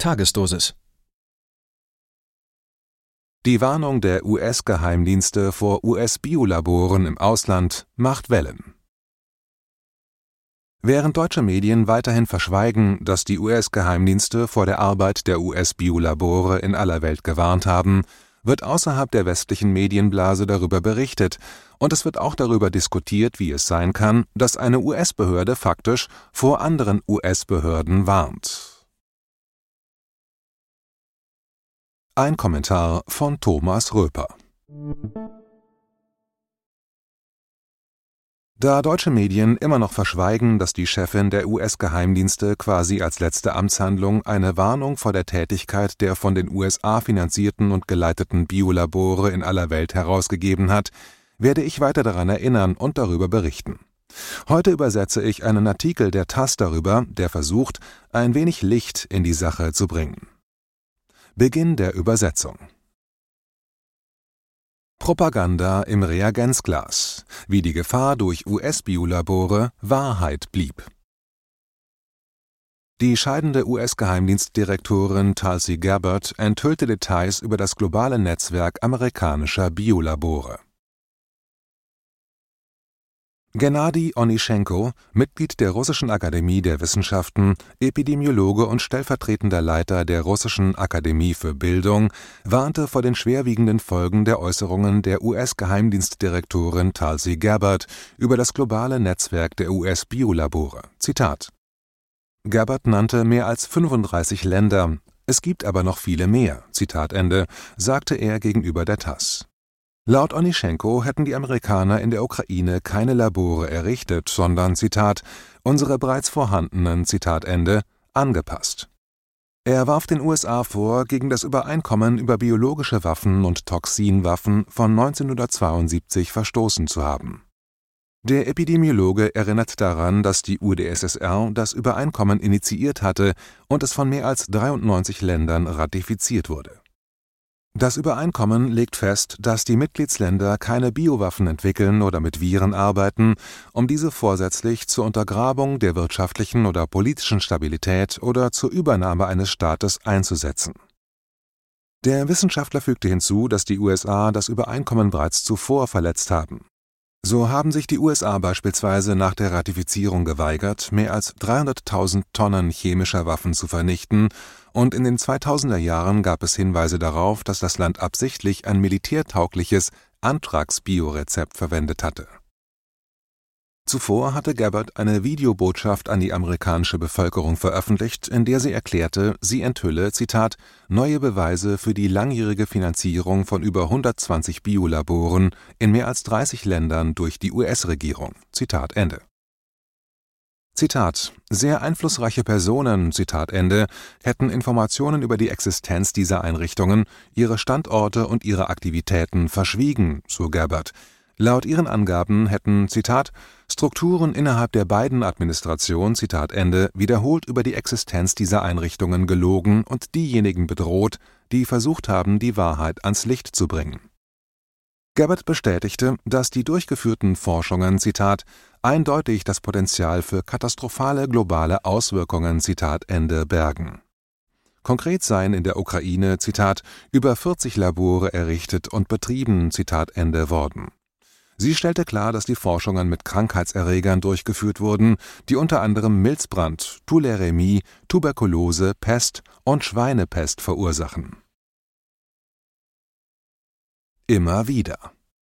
Tagesdosis. Die Warnung der US-Geheimdienste vor US-Biolaboren im Ausland macht Wellen. Während deutsche Medien weiterhin verschweigen, dass die US-Geheimdienste vor der Arbeit der US-Biolabore in aller Welt gewarnt haben, wird außerhalb der westlichen Medienblase darüber berichtet, und es wird auch darüber diskutiert, wie es sein kann, dass eine US-Behörde faktisch vor anderen US-Behörden warnt. Ein Kommentar von Thomas Röper. Da deutsche Medien immer noch verschweigen, dass die Chefin der US-Geheimdienste quasi als letzte Amtshandlung eine Warnung vor der Tätigkeit der von den USA finanzierten und geleiteten Biolabore in aller Welt herausgegeben hat, werde ich weiter daran erinnern und darüber berichten. Heute übersetze ich einen Artikel der TASS darüber, der versucht, ein wenig Licht in die Sache zu bringen. Beginn der Übersetzung. Propaganda im Reagenzglas, wie die Gefahr durch US-Biolabore Wahrheit blieb. Die scheidende US-Geheimdienstdirektorin Tulsi Gabbard enthüllte Details über das globale Netzwerk amerikanischer Biolabore. Gennadi Onischenko, Mitglied der Russischen Akademie der Wissenschaften, Epidemiologe und stellvertretender Leiter der Russischen Akademie für Bildung, warnte vor den schwerwiegenden Folgen der Äußerungen der US-Geheimdienstdirektorin Tulsi Gabbard über das globale Netzwerk der US-Biolabore. Zitat: Gabbard nannte mehr als 35 Länder, es gibt aber noch viele mehr, Zitat Ende, sagte er gegenüber der TASS. Laut Onischenko hätten die Amerikaner in der Ukraine keine Labore errichtet, sondern, Zitat, unsere bereits vorhandenen, Zitat Ende, angepasst. Er warf den USA vor, gegen das Übereinkommen über biologische Waffen und Toxinwaffen von 1972 verstoßen zu haben. Der Epidemiologe erinnert daran, dass die UdSSR das Übereinkommen initiiert hatte und es von mehr als 93 Ländern ratifiziert wurde. Das Übereinkommen legt fest, dass die Mitgliedsländer keine Biowaffen entwickeln oder mit Viren arbeiten, um diese vorsätzlich zur Untergrabung der wirtschaftlichen oder politischen Stabilität oder zur Übernahme eines Staates einzusetzen. Der Wissenschaftler fügte hinzu, dass die USA das Übereinkommen bereits zuvor verletzt haben. So haben sich die USA beispielsweise nach der Ratifizierung geweigert, mehr als 300.000 Tonnen chemischer Waffen zu vernichten, und in den 2000er Jahren gab es Hinweise darauf, dass das Land absichtlich ein militärtaugliches Anthrax-Biorezept verwendet hatte. Zuvor hatte Gabbard eine Videobotschaft an die amerikanische Bevölkerung veröffentlicht, in der sie erklärte, sie enthülle, Zitat, neue Beweise für die langjährige Finanzierung von über 120 Biolaboren in mehr als 30 Ländern durch die US-Regierung. Zitat Ende. Zitat: Sehr einflussreiche Personen, Zitat Ende, hätten Informationen über die Existenz dieser Einrichtungen, ihre Standorte und ihre Aktivitäten verschwiegen, so Gabbard. Laut ihren Angaben hätten, Zitat, Strukturen innerhalb der Biden-Administration, Zitat Ende, wiederholt über die Existenz dieser Einrichtungen gelogen und diejenigen bedroht, die versucht haben, die Wahrheit ans Licht zu bringen. Gabbard bestätigte, dass die durchgeführten Forschungen, Zitat, eindeutig das Potenzial für katastrophale globale Auswirkungen, Zitat Ende, bergen. Konkret seien in der Ukraine, Zitat, über 40 Labore errichtet und betrieben, Zitat Ende, worden. Sie stellte klar, dass die Forschungen mit Krankheitserregern durchgeführt wurden, die unter anderem Milzbrand, Tulärämie, Tuberkulose, Pest und Schweinepest verursachen. Immer wieder.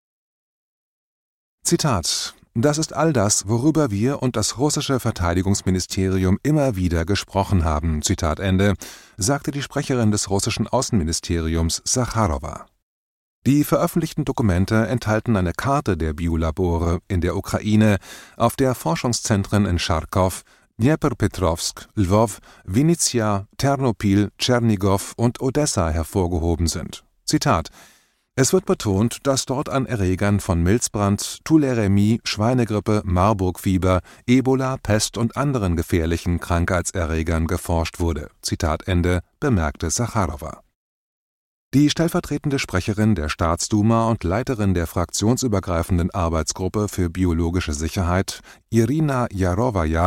Zitat: Das ist all das, worüber wir und das russische Verteidigungsministerium immer wieder gesprochen haben, Zitat Ende, sagte die Sprecherin des russischen Außenministeriums Sacharowa. Die veröffentlichten Dokumente enthalten eine Karte der Biolabore in der Ukraine, auf der Forschungszentren in Charkow, Dnepropetrovsk, Lwow, Winnyzja, Ternopil, Tschernigow und Odessa hervorgehoben sind. Zitat: Es wird betont, dass dort an Erregern von Milzbrand, Tulärämie, Schweinegrippe, Marburgfieber, Ebola, Pest und anderen gefährlichen Krankheitserregern geforscht wurde. Zitat Ende, bemerkte Sacharowa. Die stellvertretende Sprecherin der Staatsduma und Leiterin der fraktionsübergreifenden Arbeitsgruppe für biologische Sicherheit, Irina Jarowaja,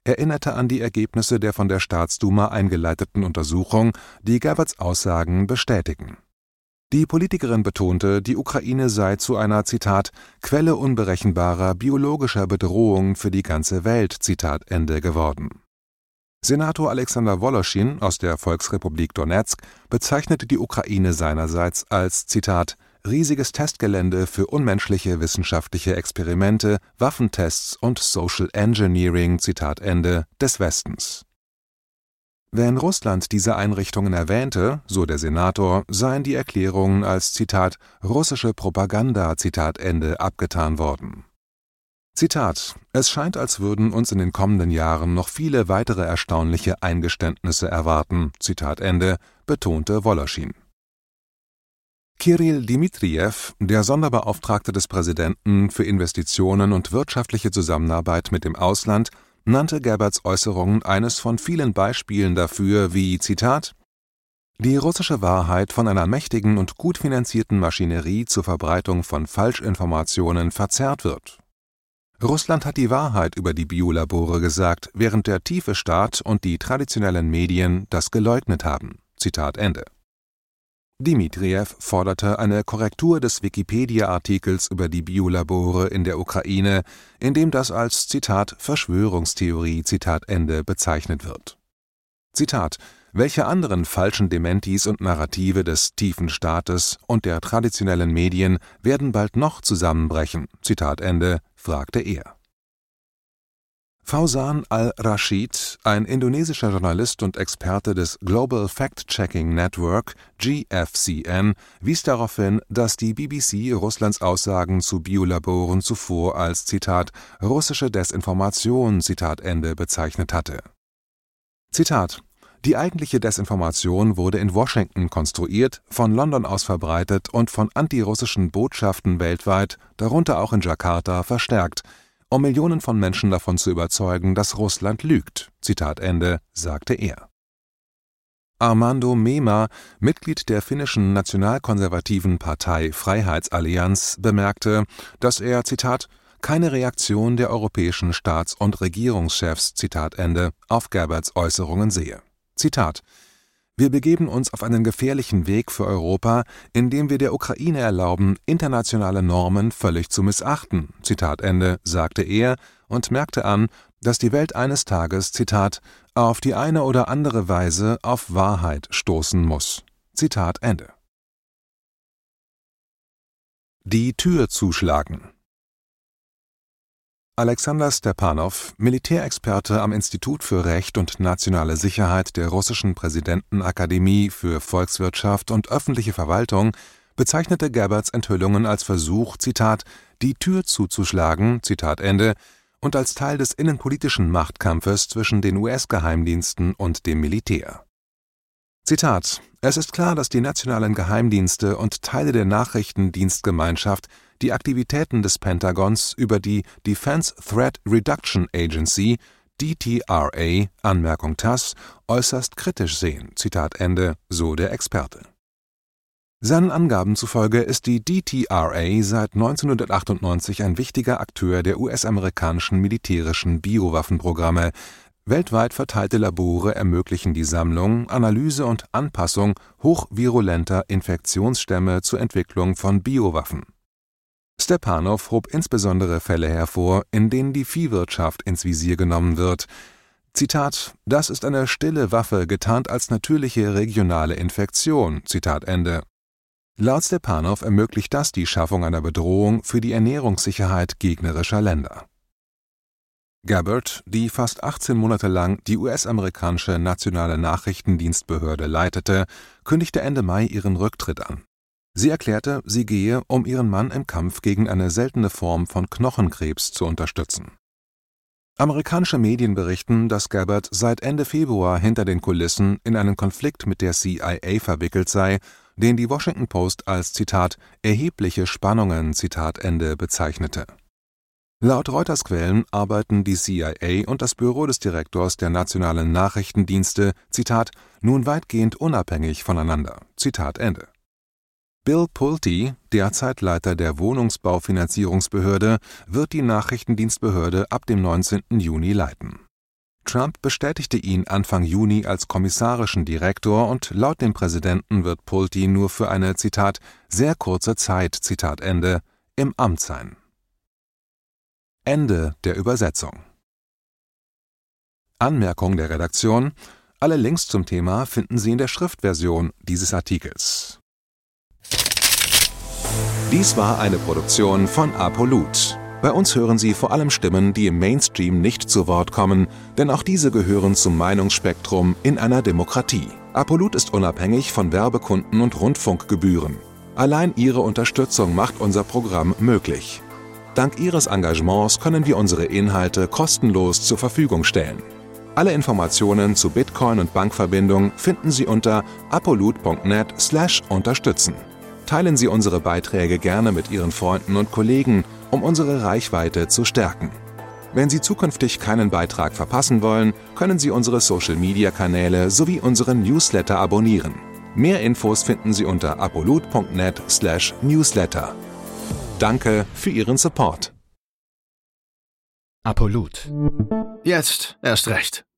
erinnerte an die Ergebnisse der von der Staatsduma eingeleiteten Untersuchung, die Gabbards Aussagen bestätigen. Die Politikerin betonte, die Ukraine sei zu einer, Zitat, Quelle unberechenbarer biologischer Bedrohung für die ganze Welt, Zitat Ende, geworden. Senator Alexander Woloschin aus der Volksrepublik Donezk bezeichnete die Ukraine seinerseits als, Zitat, riesiges Testgelände für unmenschliche wissenschaftliche Experimente, Waffentests und Social Engineering, Zitat Ende, des Westens. Wenn Russland diese Einrichtungen erwähnte, so der Senator, seien die Erklärungen als, Zitat, russische Propaganda, Zitat Ende, abgetan worden. Zitat: Es scheint, als würden uns in den kommenden Jahren noch viele weitere erstaunliche Eingeständnisse erwarten, Zitat Ende, betonte Woloschin. Kirill Dmitrijew, der Sonderbeauftragte des Präsidenten für Investitionen und wirtschaftliche Zusammenarbeit mit dem Ausland, nannte Gabbards Äußerungen eines von vielen Beispielen dafür, wie, Zitat, die russische Wahrheit von einer mächtigen und gut finanzierten Maschinerie zur Verbreitung von Falschinformationen verzerrt wird. Russland hat die Wahrheit über die Biolabore gesagt, während der tiefe Staat und die traditionellen Medien das geleugnet haben. Zitat Ende. Dmitrijew forderte eine Korrektur des Wikipedia-Artikels über die Biolabore in der Ukraine, in dem das als, Zitat, Verschwörungstheorie, Zitat Ende, bezeichnet wird. Zitat: Welche anderen falschen Dementis und Narrative des tiefen Staates und der traditionellen Medien werden bald noch zusammenbrechen? Zitat Ende, fragte er. Fausan al-Rashid, ein indonesischer Journalist und Experte des Global Fact-Checking Network (GFCN), wies darauf hin, dass die BBC Russlands Aussagen zu Biolaboren zuvor als, Zitat, russische Desinformation, Zitat Ende, bezeichnet hatte. Zitat: Die eigentliche Desinformation wurde in Washington konstruiert, von London aus verbreitet und von antirussischen Botschaften weltweit, darunter auch in Jakarta, verstärkt, um Millionen von Menschen davon zu überzeugen, dass Russland lügt, Zitat Ende, sagte er. Armando Mema, Mitglied der finnischen nationalkonservativen Partei Freiheitsallianz, bemerkte, dass er, Zitat, keine Reaktion der europäischen Staats- und Regierungschefs, Zitat Ende, auf Gabbards Äußerungen sehe. Zitat: Wir begeben uns auf einen gefährlichen Weg für Europa, indem wir der Ukraine erlauben, internationale Normen völlig zu missachten, Zitat Ende, sagte er und merkte an, dass die Welt eines Tages, Zitat, auf die eine oder andere Weise auf Wahrheit stoßen muss. Zitat Ende. Die Tür zuschlagen. Alexander Stepanow, Militärexperte am Institut für Recht und nationale Sicherheit der russischen Präsidentenakademie für Volkswirtschaft und öffentliche Verwaltung, bezeichnete Gabbards Enthüllungen als Versuch, Zitat, die Tür zuzuschlagen, Zitat Ende, und als Teil des innenpolitischen Machtkampfes zwischen den US-Geheimdiensten und dem Militär. Zitat: Es ist klar, dass die nationalen Geheimdienste und Teile der Nachrichtendienstgemeinschaft die Aktivitäten des Pentagons über die Defense Threat Reduction Agency (DTRA) Anmerkung TASS äußerst kritisch sehen, Zitat Ende, so der Experte. Seinen Angaben zufolge ist die DTRA seit 1998 ein wichtiger Akteur der US-amerikanischen militärischen Biowaffenprogramme. Weltweit verteilte Labore ermöglichen die Sammlung, Analyse und Anpassung hochvirulenter Infektionsstämme zur Entwicklung von Biowaffen. Stepanow hob insbesondere Fälle hervor, in denen die Viehwirtschaft ins Visier genommen wird. Zitat: Das ist eine stille Waffe, getarnt als natürliche regionale Infektion. Zitat Ende. Laut Stepanow ermöglicht das die Schaffung einer Bedrohung für die Ernährungssicherheit gegnerischer Länder. Gabbard, die fast 18 Monate lang die US-amerikanische Nationale Nachrichtendienstbehörde leitete, kündigte Ende Mai ihren Rücktritt an. Sie erklärte, sie gehe, um ihren Mann im Kampf gegen eine seltene Form von Knochenkrebs zu unterstützen. Amerikanische Medien berichten, dass Gabbard seit Ende Februar hinter den Kulissen in einen Konflikt mit der CIA verwickelt sei, den die Washington Post als, Zitat, erhebliche Spannungen, Zitat Ende, bezeichnete. Laut Reuters-Quellen arbeiten die CIA und das Büro des Direktors der nationalen Nachrichtendienste, Zitat, nun weitgehend unabhängig voneinander, Zitat Ende. Bill Pulte, derzeit Leiter der Wohnungsbaufinanzierungsbehörde, wird die Nachrichtendienstbehörde ab dem 19. Juni leiten. Trump bestätigte ihn Anfang Juni als kommissarischen Direktor und laut dem Präsidenten wird Pulte nur für eine, Zitat, sehr kurze Zeit, Zitat Ende, im Amt sein. Ende der Übersetzung. Anmerkung der Redaktion: Alle Links zum Thema finden Sie in der Schriftversion dieses Artikels. Dies war eine Produktion von Apolut. Bei uns hören Sie vor allem Stimmen, die im Mainstream nicht zu Wort kommen, denn auch diese gehören zum Meinungsspektrum in einer Demokratie. Apolut ist unabhängig von Werbekunden und Rundfunkgebühren. Allein Ihre Unterstützung macht unser Programm möglich. Dank Ihres Engagements können wir unsere Inhalte kostenlos zur Verfügung stellen. Alle Informationen zu Bitcoin und Bankverbindung finden Sie unter apolut.net/unterstützen. Teilen Sie unsere Beiträge gerne mit Ihren Freunden und Kollegen, um unsere Reichweite zu stärken. Wenn Sie zukünftig keinen Beitrag verpassen wollen, können Sie unsere Social-Media-Kanäle sowie unseren Newsletter abonnieren. Mehr Infos finden Sie unter apolut.net/newsletter. Danke für Ihren Support. Apolut. Jetzt erst recht.